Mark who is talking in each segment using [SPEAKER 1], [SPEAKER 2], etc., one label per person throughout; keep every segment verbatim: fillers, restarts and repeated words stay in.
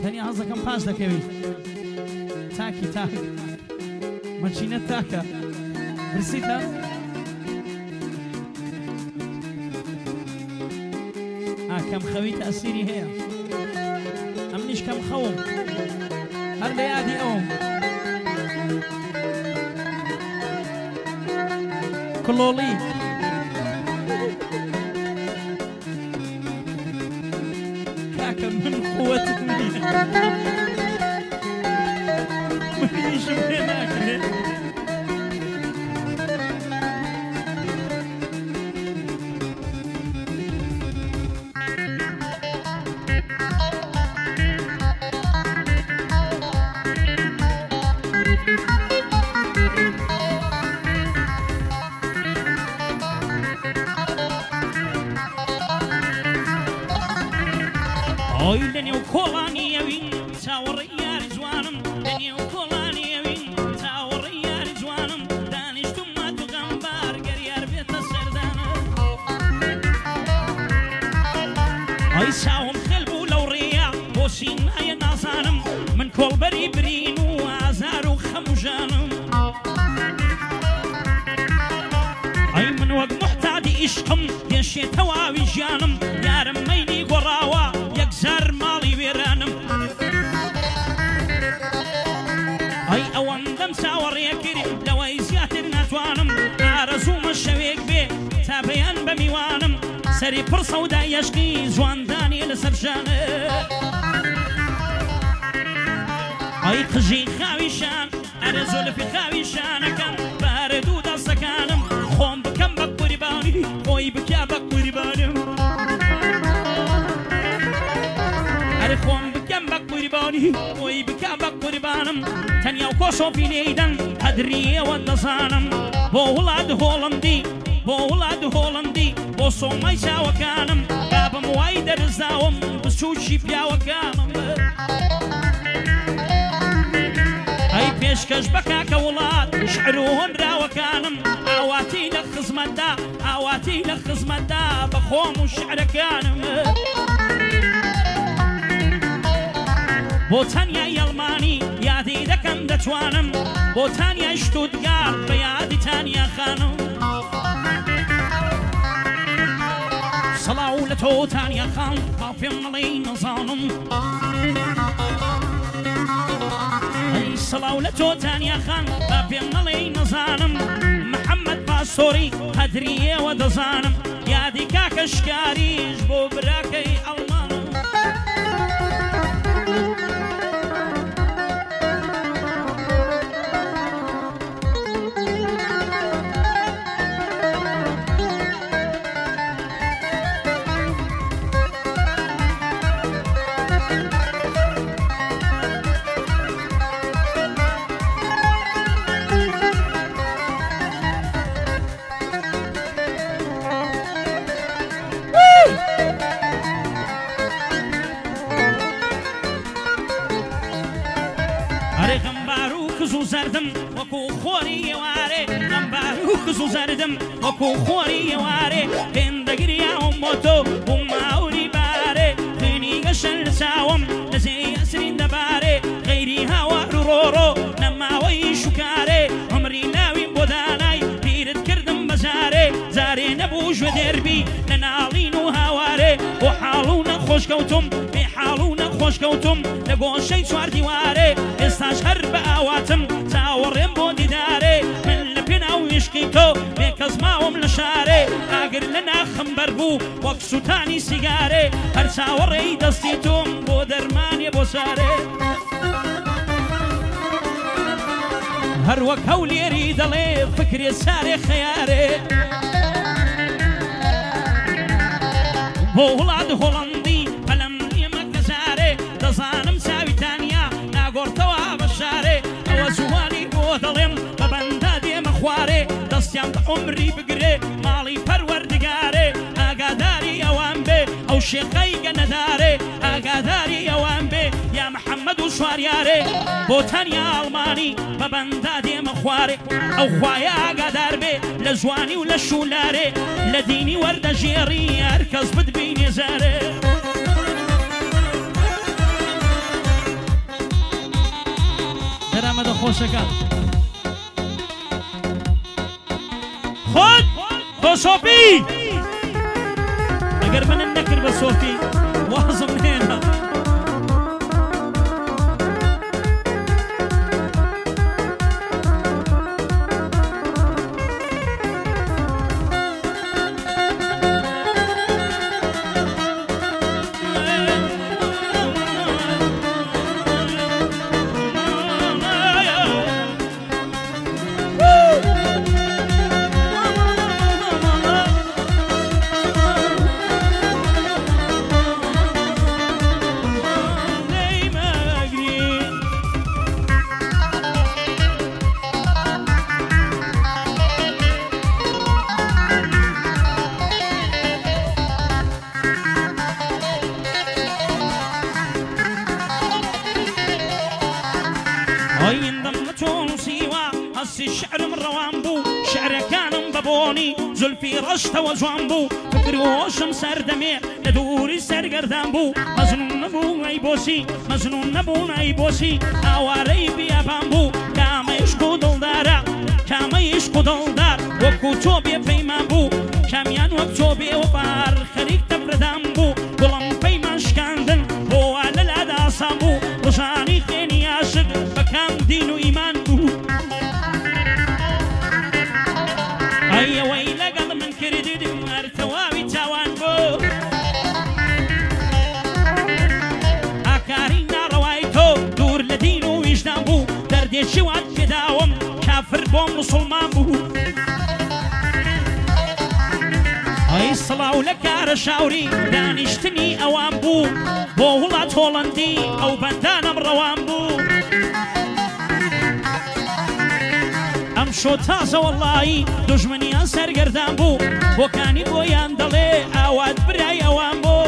[SPEAKER 1] تەنیا هەزەکەم پاش دەکەوی تاکی تاک مەچینە تاکە برسیتە ئاکەم خەوی تەسیری هەیە ئەم نیش کەم خەوم هەر لە یادی ئەوم کڵۆڵی کاکە من قووەتت نییە منیشم پێ ناکرێت
[SPEAKER 2] ئۆی لە نێو کۆڵانیەوین چاوەڕێی یاری جوانم لە نێو کۆڵانیەوین چاوەڕێی یاری جوانم دانیشتم ماتو غەمبار گەریار بێتە سەردانە ئەی چاوم خێل بوو لەو ڕێیە بۆ سینایە نازانم من کۆڵبەری برین و ئازار و خەم و ژانم ئەی من وەک محتادی عیشقم دێشێتەوە ئاوی ژیانم یارم مەیلی گۆڕاوە یەکجار ماڵی وێرانم ئەی ئەوەندەم چاوەڕێ کرد لەوەی زیاتر ناتوانم ئارەزوومە شەوێک بێ تا بەیان بە میوانم سەری پڕ سەودای یەشقی جواندانی لەسەر ژانە ئەی قژی خاویشان ئەرە زۆلفی خاویشانەکەم بارە دوو دەستەکانم خۆم بکەم بە قوربانی خۆی بکە بە قوربانم ئەرە خۆم بکەم بە قوربانی خۆی بکە بە قوربانم تەنیا و کۆشۆفی لێیدەن قەدریەوە دەزانم بۆ وڵات هۆڵندی بۆ وڵات هۆڵندی بۆ سۆمای چاوەکانم بابم وای دەرزاوم بچووکی پیاوەکانم ئەی پێشکەش بە کاکە وڵات شعر و هۆنراوەکانم ئاواتی لە خزمەتدا ئاواتی لە خزمەتدا بە خۆم و شعرەکانم بۆ تەنیای ئەڵمانی یادی دەکەم دەتوانم بۆ تانیای شتوتگارت بە یادی تانیا خانم سەڵاو لە تۆ تانیا خان با پێم مەڵێی نەزانم ئەی سەڵاو لە تۆ تانیا خان با پێم مەڵێی نەزانم محەممەد پاسۆری قەدریەوە دەزانم یادی کاکە شکاریش بۆ براکەی ئەڵمانم زردم وەکو خۆری ئێوارێ غەمبار و کز و زەردم وەکو خۆری ئێوارێ پێندەگریاوم بۆ تۆ و ماوری بارێ خوێنی گەشەن لە چاوم لە زێی ئەسرین دەبارێ غەیری هاوار و ڕۆڕۆ نەماوەی شوکارێ عمری ناویم بۆ دانای پیرت کردم بەجارێ جارێ نەبوو ژوە دێربی لە ناڵین و هاوارێ بۆ حاڵ و نەخۆشکەوتم بێ حاڵ و نەخۆشکەوتم لە گۆشەی چوار دیوارێ ئێستاش هەر بە ئاواتم چاوەڕێم بۆ دیدارێ من لە پێناو عیشقی تۆ بێ کەس ماوەم لە شارێ ئاگر لە ناخم بەربوو وەک سوتانی سیگارێ هەر چاوەڕێی دەستی تۆم بۆ دەرمانێ بۆ سارێ هەر وەک هەولێری دەڵێ فکرێ سارێ خەیارێ بۆ وڵات هۆڵەندی پەلەم نیەمە گەزارێ دەزانم چاویتانیا ناگۆڕتەوە بە شارێ ئەوە زوانی بۆ دەڵێم بە بەندا دێمە خوارێ دەستیان بە عمری بگرێ ماڵی پەروەردگارێ ئاگاداری ئەوان بێ ئەو شێخەی گەنەدارێ ئاگاداری ئەوان بێ یا محەممەد و شواریارێ بۆ تەنیا ئەڵمانی بە بەندا دێمە خوارێ ئەو خوایە ئاگادار بێ لە جوانی و لە شولارێ لە دینی وەردەژێڕی هەر کەس بتبینێ زارێ
[SPEAKER 1] خۆشەکە
[SPEAKER 2] خۆت تۆ سۆپی ئەگەر منم نەکرد بە سۆپی وازم هێنا زلفي رشت وجوانبو فكر وشم سردمي لدوري سرگردانبو مزنون نبو اي بوسي مزنون نبو اي بوسي اواري بيا بامبو كاما يشكو دلدارا كاما يشكو دلدار وكو توبي بيمانبو كاميان وكو بي وبار خريك تبردانبو قلم بيمان شكاندن هو على الأدا صامبو وشاني خيني عاشق بكام دين وإيمان بو أي ويلا قل من كردد مرتوابي تاوان بو أكارينا روايتو دور لدين ويجدان بو دردي شوات كداوم كافر بو مسلمان بو أي الصلاة لك رشاوري دانشتني أوان بو بو ولات هولندي أو بندانم روان بو شو تازه والله دجمني سرگردان بو وكاني بو ياندلي اواد براي اوان بو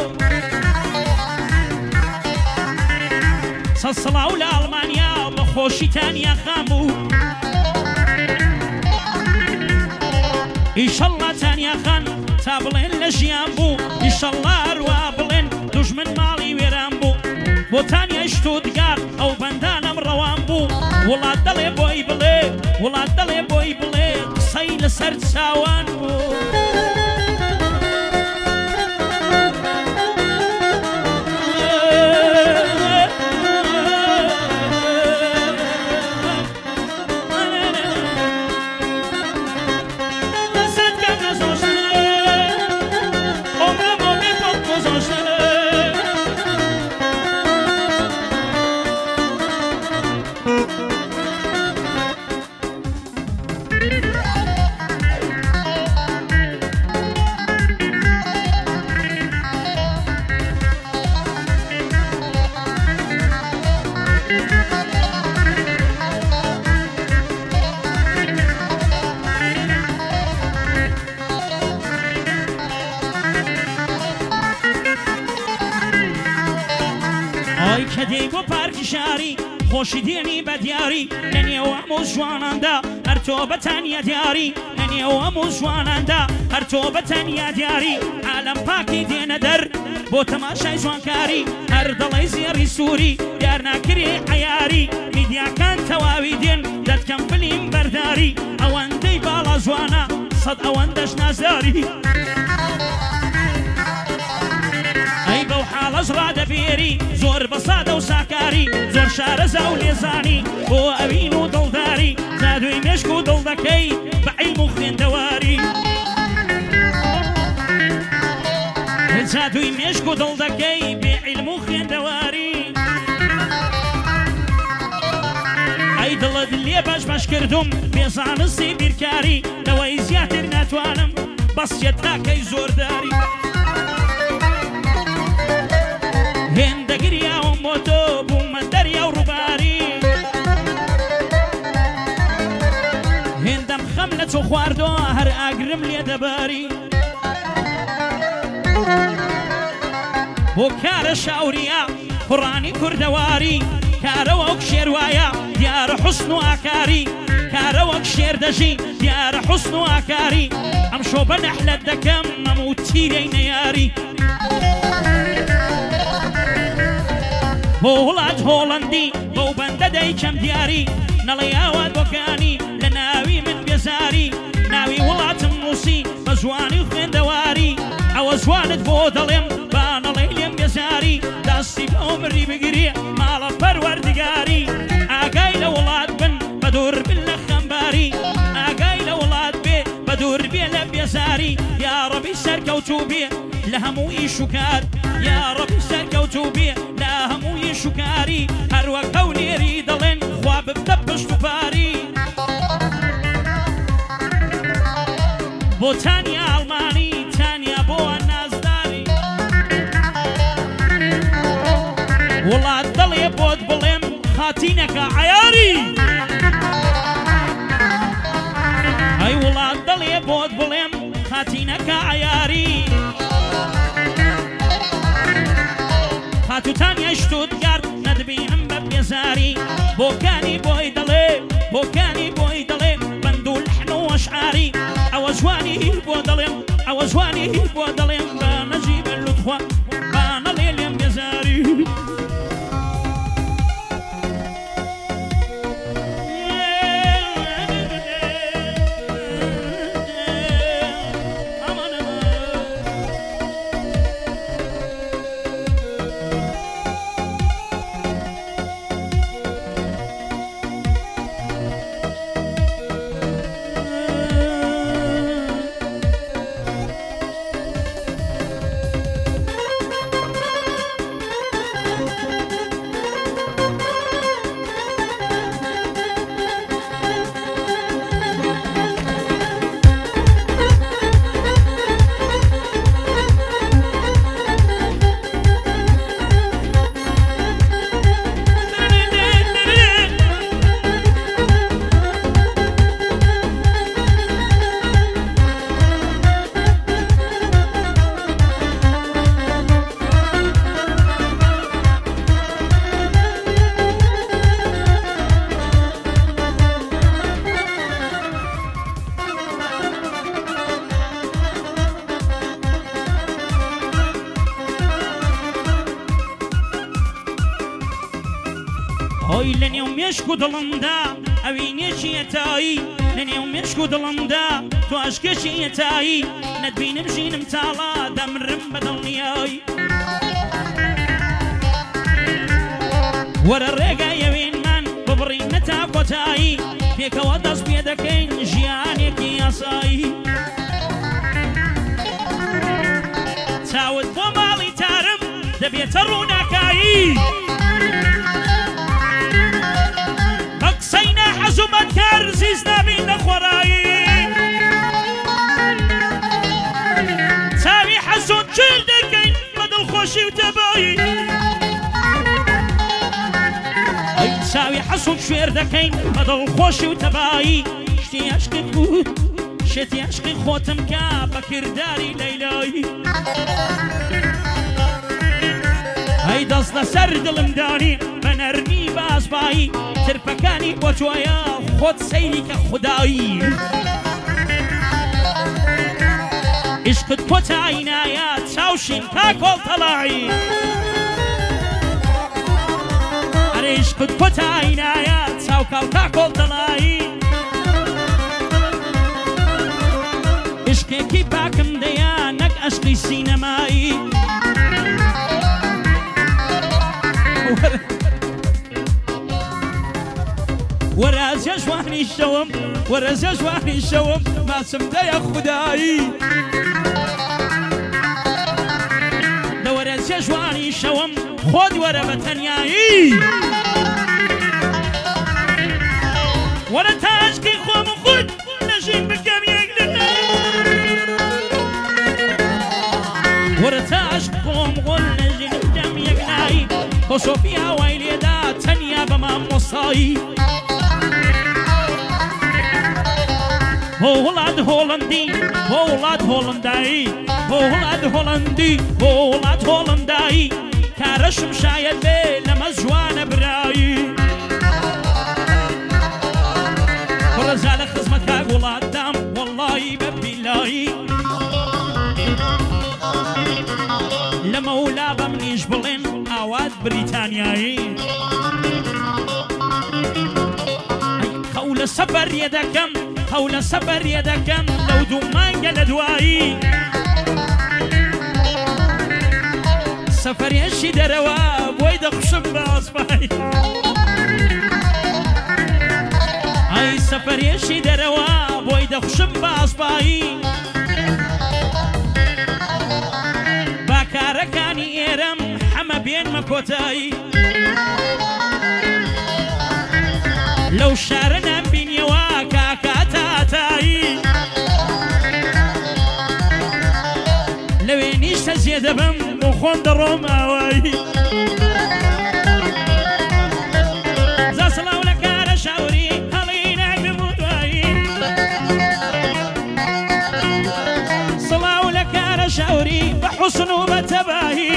[SPEAKER 2] صلاة لألمانيا بخوشي تانيا خامبو إن شاء الله تانيا خان تابلين لجيان بو إن شاء الله روابلين دجمن مالي ويران بو بو تانيا شتودگار او بندانم روان بو ولا دلي بوي بلي ولا دلي بوي بلي قصي لسرد ساوان بو كديكو بارك شاري خوشي ديني بدياري لني وامو جوانان دا هرتوبة تانيا دياري لني وامو جوانان دا هرتوبة تانيا دياري عالم باكي دين در بو تماشاي جوانكاري هر دلي زياري سوري دارنا كري عياري ميديا كان تواوي دين داد كم فيلم برداري اوان دي بالا جوانا صد اوان داش نازاري أي بو حال أجراد بيري زور بصادة وساكاري زور شارزة وليزاني بو أبين ودلداري زادو يمشكو دلدكي بعلم خين دواري زادو يمشكو دلدكي بعلم خين دواري أي دلد اللي باش باش كردم بيزان السيبير كاري لو زياتر ناتوانم بس يداكي زور داري هندگريا وموتو بومندريا ورباري هندم خملة وخواردو هر اقرم لي دباري وكار شاوريا قراني كردواري كاروك شيروايا ديار حسن وعكاري كاروك شير دجي ديار حسن وعكاري امشو بنحلة دكم مموتي نياري بو ولاد هولندي بو بنده دي كم دياري نەڵێ ئاوات بۆکانی لە ناوی من بێزاری ناوی وڵاتم نووسی بە جوانی و خوێندەواری ئەوە جوانت بۆ دەڵێم با نەڵێ لێم بێزاری دەستی بۆ مری بگرێ ماڵە پەروەردگاری ئاگای لە وڵات بن بە دوور بن لە خەمباری ئاگای لە وڵات بێ بە دوور بێ لە بێزاری یا ڕەبی سەرکەوتوو بێ لە هەموو ئیش و کار یا ڕەبی سەرکەوتوو بێ لە هەموو ئیش و کاری هەروەک ئەو لێری دەڵێن خوا ببدە پشت و پاری بۆ تانیا ئەڵمانی تانیا بۆ نازداری وڵات دڵێ بۆت بڵێم خاتینەکە عەیاری ئەی وڵات دڵێ بۆت بڵێم خاتینەکە عەیاری خاتوتانیای شتوتگارت نەدبینم بە بێزاری بۆکانی بۆی دەڵێ بۆکانی بۆی دەڵێ بەند و لەحن و ئەشعاری ئەوە جوانی هیر بۆ دەڵێم ئەوە جوانی هیر بۆ دەڵێم بە نەجیبە لوتخوا با نەڵێ لێم بێزاری هۆی لە نێو مێشک و دڵمدا ئەوینێکی ئەتایی لە نێو مێشک و دڵمدا تۆ ئەشکێکی ئەتایی نەتبینم ژینم تاڵا دەمرم بە دڵنیایی وەرە ڕێگای ئەوێنمان ببڕینە تا کۆتایی پێکەوە دەست پێ دەکەین ژیانێکی یاسایی چاوت بۆ ماڵی تارم دەبێتە ڕووناکایی حزومت کار زیز نبین خورایی تاوی حزون چل دکین بدل خوشی و تبایی تاوی حزون شویر دکین بدل خوشی و تبایی شتی عشقی خود شتی عشقی خودم که بکرداری لیلایی ای دست لسر دلم دانی بنرمی بازبایی ترپەکانی بۆ تۆیە خۆت سەیری کە خودایی عشقت بۆ تاینایە چاوشین کا کۆڵتەڵایی ئەرێ عشقت بۆ تاینایە چاوکاو کا کۆڵتەڵایی عشقێکی پاکم دەیە نەک عەشقی سینەمایی ورازي جواني الشوم ورازي جواني الشوم ما سمت يا خداي ده ورازي جواني الشوم خد ورا بتنياي ورا تاشكي خوم خد نجيب بكم يقدر ورا تاشكي خوم خد نجيب بكم يقدر خصوفيا ويلي دا تنيا بما مصاي وڵات هۆڵەندی بۆ وڵات هۆڵندایی بۆ وڵات هۆڵەندی بۆ وڵات هۆڵندایی کارەشم شاید بێ لەمە جوانە برایی ڕەزا لە خزمەت کاک وڵاتدام وەڵڵایی بە بیلایی لە مەولا بە منیش بڵێن ئاوات بریتانیایی سفر يدكم هول سفر يدكم لو دومان قال دوائي سفر يشي درواب ويدا خشب باصباي اي سفر يشي درواب ويدا خشب باصباي باكاركاني ايرم حما بين مكوتاي لو شارنا بين يواكا كاتاتاي لو ينيش تزيد بم مخون دروم اواي زا صلاو لكار شاوري هلينا بمدواي صلاو لكار شاوري بحسن وبتباهي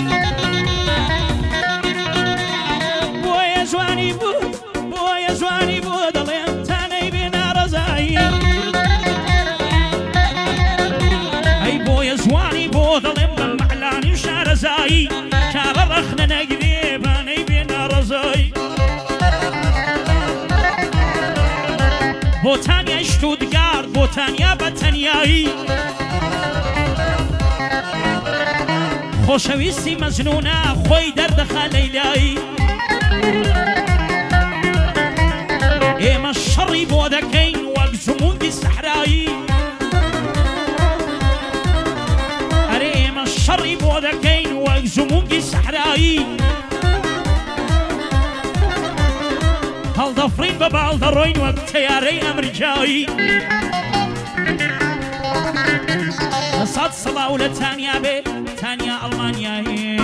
[SPEAKER 2] بويا زواني بود بويا زواني بود اليوم تاني بنا رزاي اي بويا زواني بود اليوم بمعلاني شار زاي شار رخنا نقريب اني بنا رزاي بوتانيا شتوتغارت بوتانيا بتانياي خوشويستي مجنونة خوي دردخا ليلاي إيما الشر بودكين واقزمون دي السحراي أري إيما الشر بودكين واقزمون دي السحراي هل ضفرين ببعض الروين وبتياري أمريكاي صاد صلاة ولا تانيا بي تانيا ألمانيا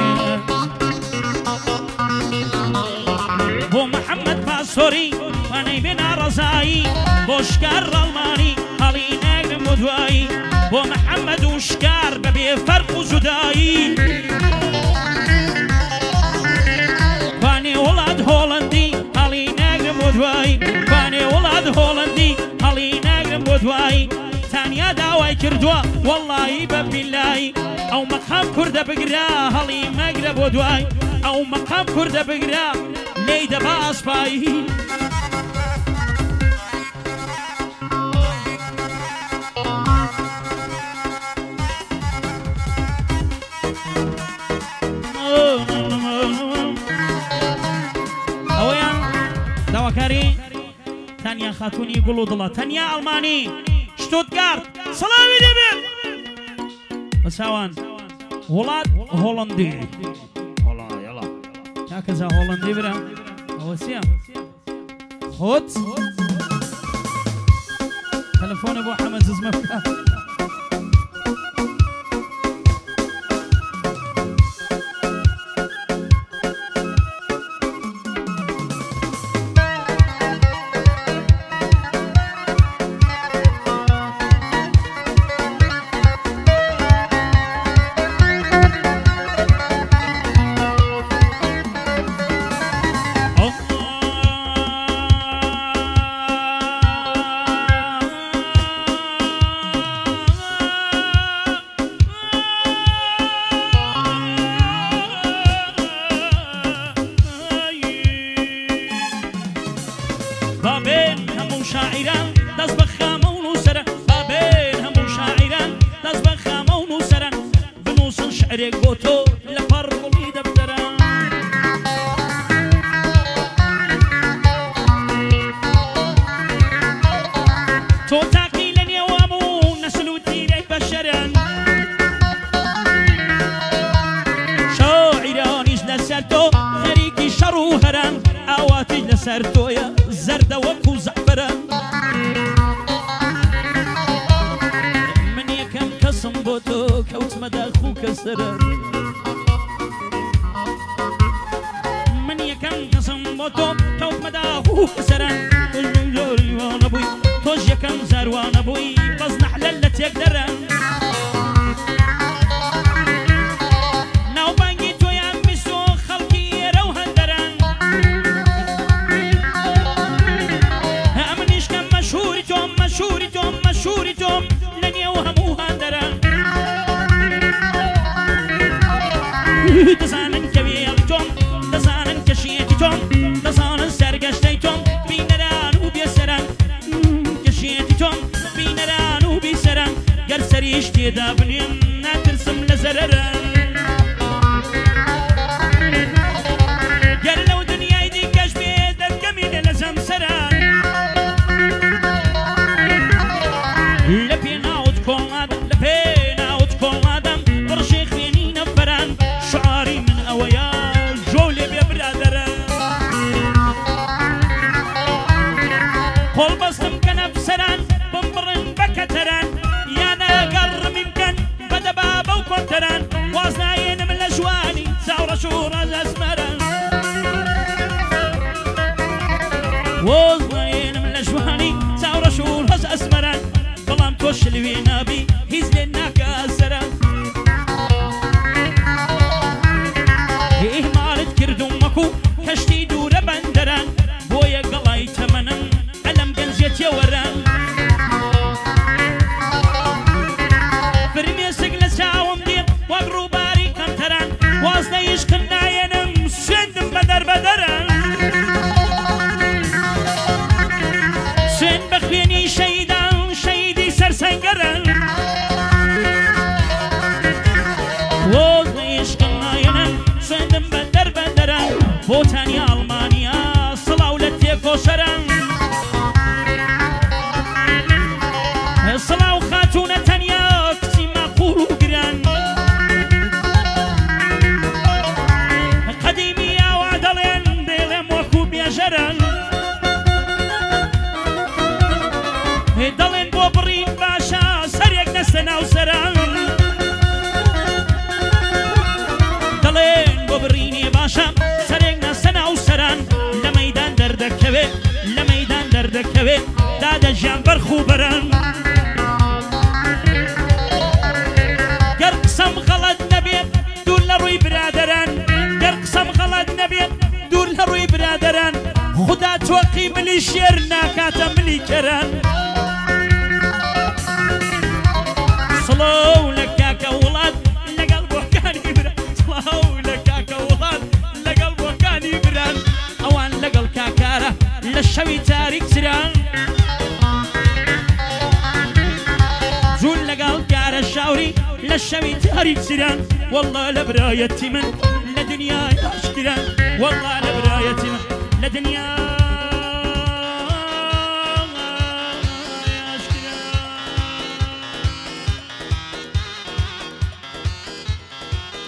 [SPEAKER 2] بو محمد باسوري واني بنا رزاي بوشكار ألماني هلينا بمدواي بو محمد وشكار ببي فرق وزداي واني ولاد هولندي هلينا بمدواي واني ولاد هولندي هلينا بمدواي تانيا داواي كردوا والله ببالله او مقام كرده بقرا هلي مقرب ودواي او مقام كرده بقرا ليدا باصباي اويا دواكاري تانيا خاتوني يقولوا ضلا تانيا الماني شتوتغارت سلامي ديبي بساوان ولاد هولندي والله يلا هكذا هولندي برا اوسيا خد تلفون ابو حمد زمفكا بابين همو شاعران دز بخامه و نوسرن بابين همو شاعران دز بخامه و نوسرن بنوسن شعرك بوتو لفر قلي دفتران تو تاقيلا يوامو نسلو ديري بشرن شاعران لسرتو خريقي شرو هرن اواتي لسرتو يا زرد وكو زعفران من يكم كسم بوتو كوت مداخو كسران من يكم كسم بوتو كوت مداخو كسران تجي وانا بوي توج يكم زار وانا بوي بزنح للت يقدران ناو بانجي تو يا مسو خلقي روهن دران مشهورتهم مشهورتهم لن يوهموها درا دزانن كبيرتهم دزانن كشيتهم دزانن سرقشتيتهم بينران وبيسران تێدا بنێم ناترسم لە زەرەرە گەر لەو دنیای دیکەش بێ دەرگەمێنە لە زەمسەران لە پێ ناوت کۆڵادەم لە پێ ناوت کۆڵادەم بڕشێ خوێنی نەفەران شعاری من ئەوەیە ژۆ لێ بێ برادەرە قۆڵ بەستم کە نەفسەران بمبڕن بە کەتەران یانە گەڕمی بکەن بەدەبا بەو کۆنتەران واز نایێنم لە ژوانی چاوڕەش و ڕەز ئەسمەران واز نایێنم لە ژوانی چاوڕەش و ڕەز ئەسمەران بەڵام تۆ شلوێ نابی هیچ لێ ناکە سەرە ئیهمالت کردوم وەکو کەشتی دوورە بەندەران بۆیە گەڵای تەمەنم ئەلەم گەنجێتیە وەران فرمێسک لە چاوم دێت وەک ڕووباری کەمتەران وازنەی عشقم نایەنم سوێندم بە دەربەدەران سوێن بە خوێنی شەیدان شەیدی سەرسەنگەران وازنەی عشقم نایەنم سوێندم بە دەربەدەران بۆتانی ئەڵمانیا سڵاو لە تێکۆشەران سڵاو خاتونە تەنیا کچی مەقوڵ و گران قەدیمی ئاوا دەڵێن دێڵێم وەکو بێژەران دەڵێن بۆ بڕین باشە سەرێک نەستە ناو سەران دەڵێن بۆ بڕینێ باشە سەرێک نەستە ناو سەران لە مەیدان دەردەکەوێ لە مەیدان دەردەکەوێ دادەژیان بەرخ و بەران گەر قسەم غەڵەت نەبێت دوور لە ڕووی برادەران گەر قسەم غەڵەت نەبێت دوور لە ڕووی برادەران خوددا تۆقی ملی شێر ناکاتە ملی کەران سڵاو لە کاکە وڵات لەگەڵ بۆکانی بران سڵاو لە کاکە وڵات لەگەڵ بۆکانی بران ئەوان لەگەڵ کاکارە لە شەوی تاریک سران جوون لەگەڵ کارە شاوری لە شەوی تاریک سران وەڵڵا لە برایەتی من لە دنیای ئاشکران وەڵڵا لە برایەتی من لە دنیای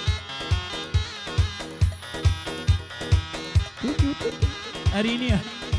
[SPEAKER 2] ئەرینیە